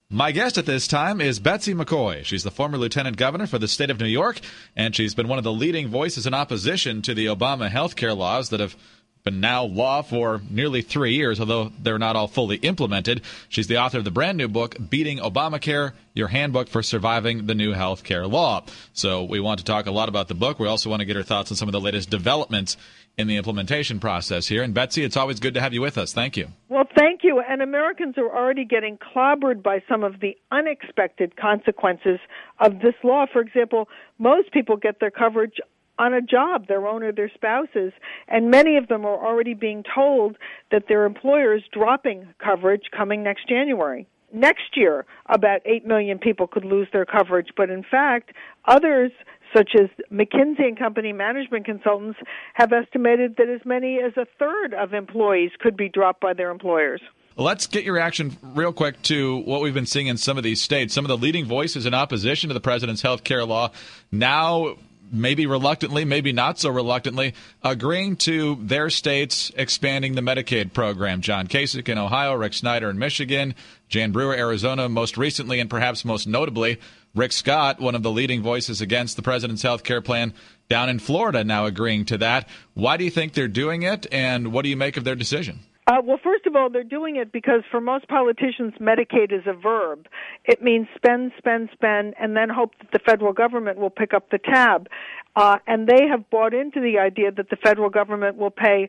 My guest at this time is Betsy McCoy. She's the former lieutenant governor for the state of New York, and she's been one of the leading voices in opposition to the Obama health care laws that have been now law for nearly 3 years, although they're not all fully implemented. She's the author of the brand new book, Beating Obamacare, Your Handbook for Surviving the New Health Care Law. So we want to talk a lot about the book. We also want to get her thoughts on some of the latest developments in the implementation process here. And Betsy, it's always good to have you with us. Thank you. Well, thank you. And Americans are already getting clobbered by some of the unexpected consequences of this law. For example, most people get their coverage on a job, their own or their spouses, and many of them are already being told that their employer is dropping coverage coming next January. Next year, about 8 million people could lose their coverage, but in fact, others, such as McKinsey & Company management consultants, have estimated that as many as a third of employees could be dropped by their employers. Let's get your reaction real quick to what we've been seeing in some of these states. Some of the leading voices in opposition to the president's health care law now, maybe reluctantly, maybe not so reluctantly, agreeing to their states expanding the Medicaid program. John Kasich in Ohio, Rick Snyder in Michigan, Jan Brewer, Arizona, most recently, and perhaps most notably, Rick Scott, one of the leading voices against the president's health care plan down in Florida, now agreeing to that. Why do you think they're doing it, and what do you make of their decision? Well, first of all, they're doing it because for most politicians, Medicaid is a verb. It means spend, spend, spend, and then hope that the federal government will pick up the tab. And they have bought into the idea that the federal government will pay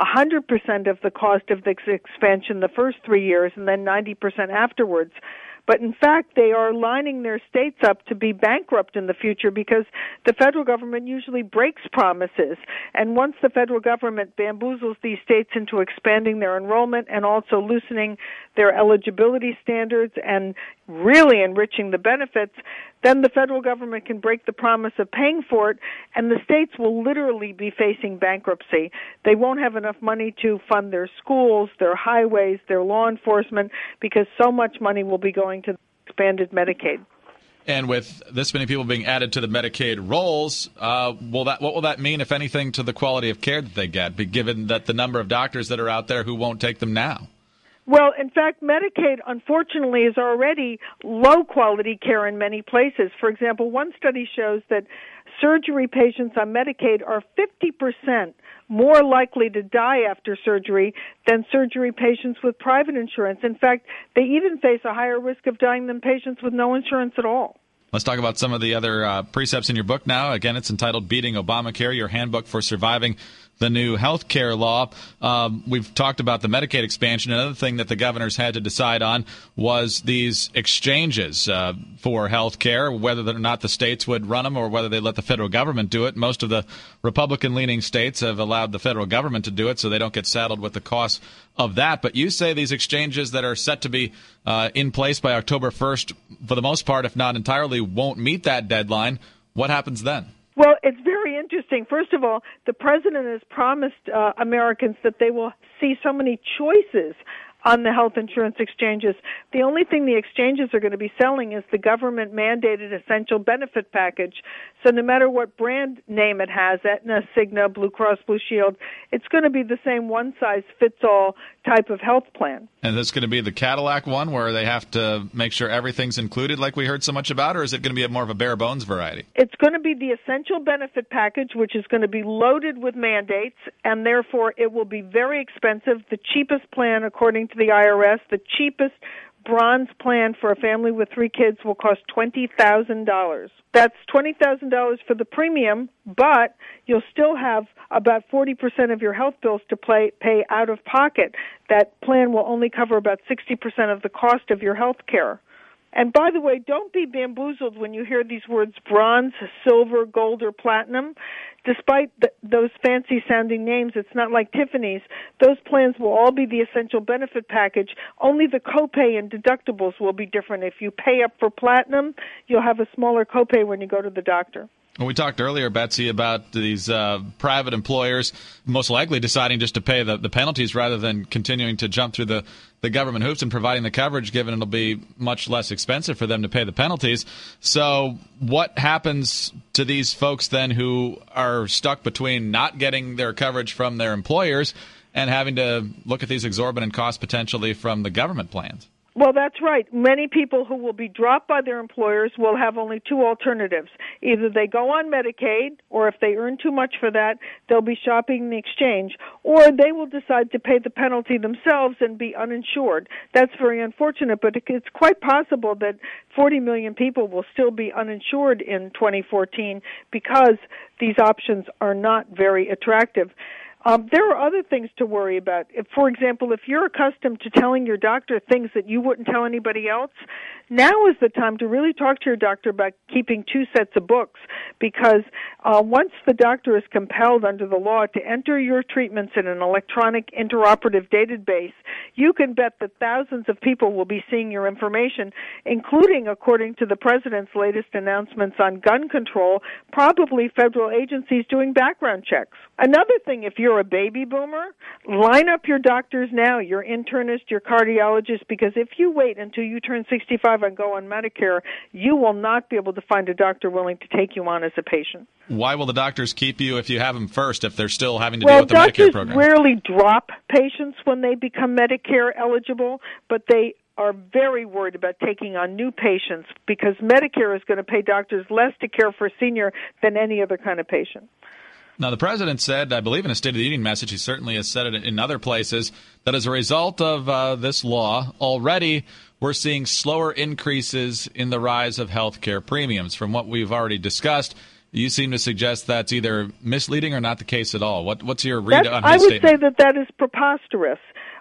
100% of the cost of this expansion the first 3 years and then 90% afterwards. But in fact, they are lining their states up to be bankrupt in the future because the federal government usually breaks promises. And once the federal government bamboozles these states into expanding their enrollment and also loosening their eligibility standards and really enriching the benefits, then the federal government can break the promise of paying for it, and the states will literally be facing bankruptcy. They won't have enough money to fund their schools, their highways, their law enforcement, because so much money will be going to expanded Medicaid. And with this many people being added to the Medicaid rolls, what will that mean, if anything, to the quality of care that they get, given that the number of doctors that are out there who won't take them now? Well, in fact, Medicaid, unfortunately, is already low-quality care in many places. For example, one study shows that surgery patients on Medicaid are 50% more likely to die after surgery than surgery patients with private insurance. In fact, they even face a higher risk of dying than patients with no insurance at all. Let's talk about some of the other precepts in your book now. Again, it's entitled Beating Obamacare, Your Handbook for Surviving the New Health Care Law. We've talked about the Medicaid expansion. Another thing that the governors had to decide on was these exchanges for health care, whether or not the states would run them or whether they let the federal government do it. Most of the Republican-leaning states have allowed the federal government to do it so they don't get saddled with the cost of that. But you say these exchanges that are set to be in place by October 1st, for the most part, if not entirely, won't meet that deadline. What happens then? Well, it's very interesting. First of all, the president has promised Americans that they will see so many choices on the health insurance exchanges. The only thing the exchanges are going to be selling is the government-mandated essential benefit package. So no matter what brand name it has, Aetna, Cigna, Blue Cross Blue Shield, it's going to be the same one-size-fits-all type of health plan. And that's going to be the Cadillac one where they have to make sure everything's included like we heard so much about, or is it going to be more of a bare-bones variety? It's going to be the essential benefit package, which is going to be loaded with mandates, and therefore it will be very expensive. The cheapest plan, according to the IRS, the cheapest bronze plan for a family with 3 kids will cost $20,000. That's $20,000 for the premium, but you'll still have about 40% of your health bills to pay out of pocket. That plan will only cover about 60% of the cost of your health care. And by the way, don't be bamboozled when you hear these words bronze, silver, gold, or platinum. Despite those fancy-sounding names, it's not like Tiffany's. Those plans will all be the essential benefit package. Only the copay and deductibles will be different. If you pay up for platinum, you'll have a smaller copay when you go to the doctor. Well, we talked earlier, Betsy, about these private employers most likely deciding just to pay the penalties rather than continuing to jump through the government hoops and providing the coverage, given it'll be much less expensive for them to pay the penalties. So what happens to these folks then who are stuck between not getting their coverage from their employers and having to look at these exorbitant costs potentially from the government plans? Well, that's right. Many people who will be dropped by their employers will have only two alternatives. Either they go on Medicaid, or if they earn too much for that, they'll be shopping the exchange, or they will decide to pay the penalty themselves and be uninsured. That's very unfortunate, but it's quite possible that 40 million people will still be uninsured in 2014 because these options are not very attractive. There are other things to worry about. For example, if you're accustomed to telling your doctor things that you wouldn't tell anybody else, now is the time to really talk to your doctor about keeping two sets of books, because once the doctor is compelled under the law to enter your treatments in an electronic interoperative database, you can bet that thousands of people will be seeing your information, including, according to the president's latest announcements on gun control, probably federal agencies doing background checks. Another thing, if you're a baby boomer, line up your doctors now, your internist, your cardiologist, because if you wait until you turn 65 and go on Medicare, you will not be able to find a doctor willing to take you on as a patient. Why will the doctors keep you if you have them first, if they're still having to deal with the Medicare program? Well, doctors rarely drop patients when they become Medicare eligible, but they are very worried about taking on new patients because Medicare is going to pay doctors less to care for a senior than any other kind of patient. Now, the president said, I believe in a State of the Union message, he certainly has said it in other places, that as a result of this law, already we're seeing slower increases in the rise of health care premiums. From what we've already discussed, you seem to suggest that's either misleading or not the case at all. What's your read on his statement? I would say that is preposterous.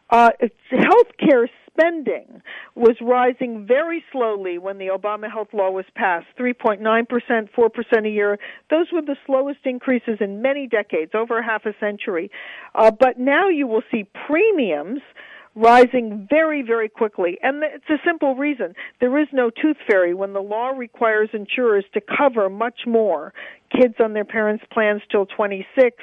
Health care spending was rising very slowly when the Obama health law was passed, 3.9%, 4% a year. Those were the slowest increases in many decades, over half a century. But now you will see premiums rising very, very quickly. And it's a simple reason. There is no tooth fairy when the law requires insurers to cover much more. Kids on their parents' plans till 26,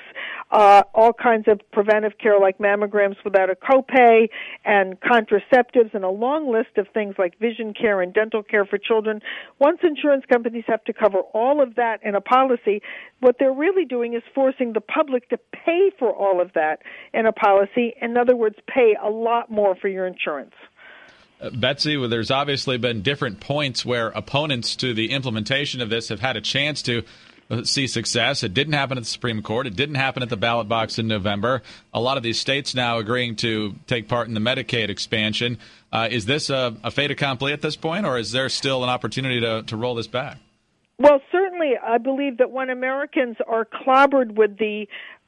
all kinds of preventive care like mammograms without a copay, and contraceptives, and a long list of things like vision care and dental care for children. Once insurance companies have to cover all of that in a policy, what they're really doing is forcing the public to pay for all of that in a policy. In other words, pay a lot more for your insurance. Betsy, well, there's obviously been different points where opponents to the implementation of this have had a chance to see success. It didn't happen at the Supreme Court. It didn't happen at the ballot box in November. A lot of these states now agreeing to take part in the Medicaid expansion. Is this a fait accompli at this point, or is there still an opportunity to roll this back? Well, certainly I believe that when Americans are clobbered with the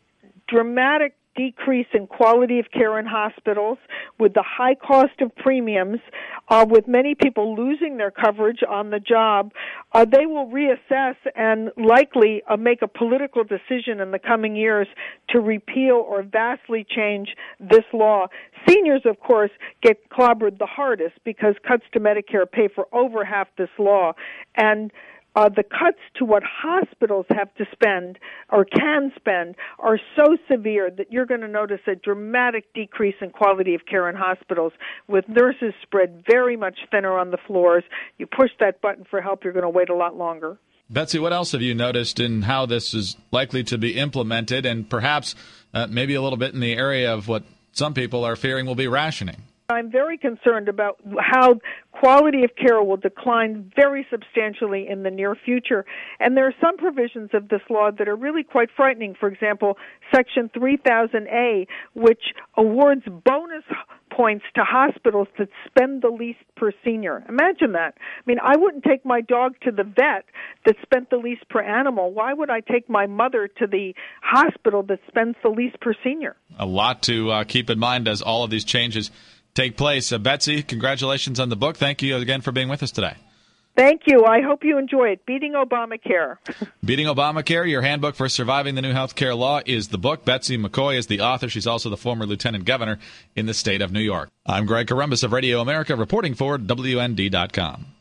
dramatic decrease in quality of care in hospitals, with the high cost of premiums, with many people losing their coverage on the job, they will reassess and likely make a political decision in the coming years to repeal or vastly change this law. Seniors, of course, get clobbered the hardest because cuts to Medicare pay for over half this law, and the cuts to what hospitals have to spend or can spend are so severe that you're going to notice a dramatic decrease in quality of care in hospitals, with nurses spread very much thinner on the floors. You push that button for help, you're going to wait a lot longer. Betsy, what else have you noticed in how this is likely to be implemented, and perhaps maybe a little bit in the area of what some people are fearing will be rationing? I'm very concerned about how quality of care will decline very substantially in the near future. And there are some provisions of this law that are really quite frightening. For example, Section 3000A, which awards bonus points to hospitals that spend the least per senior. Imagine that. I mean, I wouldn't take my dog to the vet that spent the least per animal. Why would I take my mother to the hospital that spends the least per senior? A lot to keep in mind as all of these changes take place. Betsy, congratulations on the book. Thank you again for being with us today. Thank you. I hope you enjoy it. Beating Obamacare. Beating Obamacare, your handbook for surviving the new health care law, is the book. Betsy McCoy is the author. She's also the former lieutenant governor in the state of New York. I'm Greg Corombos of Radio America, reporting for WND.com.